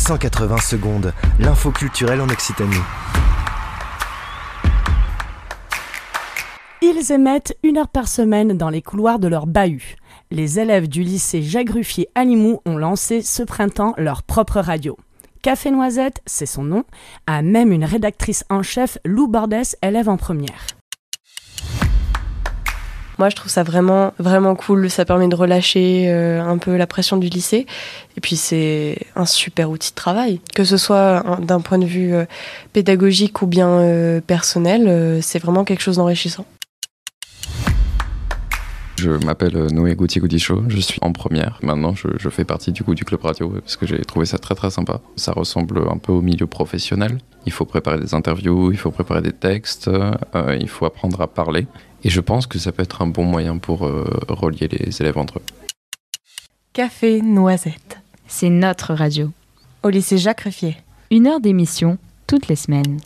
180 secondes, l'info culturelle en Occitanie. Ils émettent 1 heure par semaine dans les couloirs de leur bahut. Les élèves du lycée Jacques Ruffier à Limoux ont lancé ce printemps leur propre radio. Café Noisette, c'est son nom, a même une rédactrice en chef, Lou Bordès, élève en première. Moi, je trouve ça vraiment, vraiment cool. Ça permet de relâcher un peu la pression du lycée. Et puis, c'est un super outil de travail. Que ce soit d'un point de vue pédagogique ou bien personnel, c'est vraiment quelque chose d'enrichissant. Je m'appelle Noé Gauthier-Goudichaud, je suis en première. Maintenant, je fais partie du club radio parce que j'ai trouvé ça très très sympa. Ça ressemble un peu au milieu professionnel. Il faut préparer des interviews, il faut préparer des textes, il faut apprendre à parler. Et je pense que ça peut être un bon moyen pour relier les élèves entre eux. Café Noisette. C'est notre radio. Au lycée Jacques Ruffier. 1 heure d'émission toutes les semaines.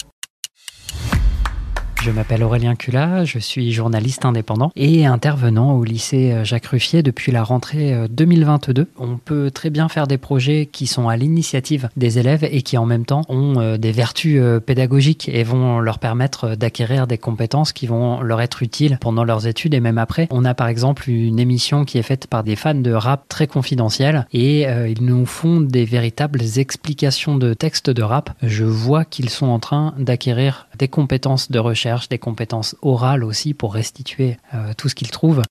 Je m'appelle Aurélien Cula, je suis journaliste indépendant et intervenant au lycée Jacques Ruffier depuis la rentrée 2022. On peut très bien faire des projets qui sont à l'initiative des élèves et qui en même temps ont des vertus pédagogiques et vont leur permettre d'acquérir des compétences qui vont leur être utiles pendant leurs études et même après. On a par exemple une émission qui est faite par des fans de rap très confidentiels et ils nous font des véritables explications de textes de rap. Je vois qu'ils sont en train d'acquérir des compétences de recherche, des compétences orales aussi pour restituer tout ce qu'ils trouvent.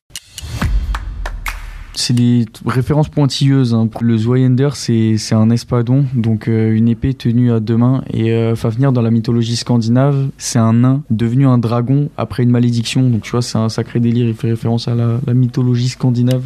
C'est des références pointilleuses. Le Zweihander, c'est un espadon, donc une épée tenue à 2 mains. Et Fafnir, dans la mythologie scandinave, c'est un nain devenu un dragon après une malédiction. Donc tu vois, c'est un sacré délire, il fait référence à la mythologie scandinave.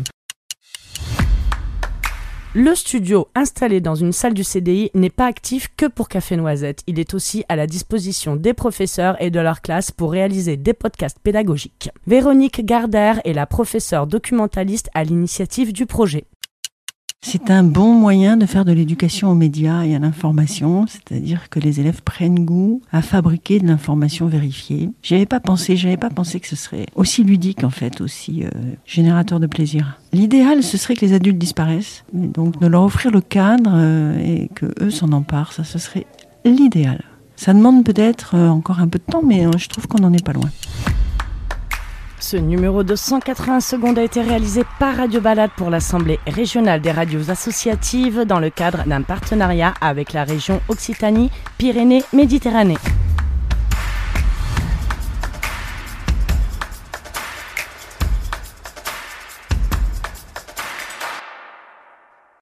Le studio, installé dans une salle du CDI, n'est pas actif que pour Café Noisette. Il est aussi à la disposition des professeurs et de leur classe pour réaliser des podcasts pédagogiques. Véronique Gardère est la professeure documentaliste à l'initiative du projet. C'est un bon moyen de faire de l'éducation aux médias et à l'information, c'est-à-dire que les élèves prennent goût à fabriquer de l'information vérifiée. J'avais pas pensé que ce serait aussi ludique en fait, aussi générateur de plaisir. L'idéal, ce serait que les adultes disparaissent, donc de leur offrir le cadre et que eux s'en emparent, ça ce serait l'idéal. Ça demande peut-être encore un peu de temps, mais je trouve qu'on n'en est pas loin. Ce numéro de 180 secondes a été réalisé par Radio Balade pour l'Assemblée régionale des radios associatives dans le cadre d'un partenariat avec la région Occitanie-Pyrénées-Méditerranée.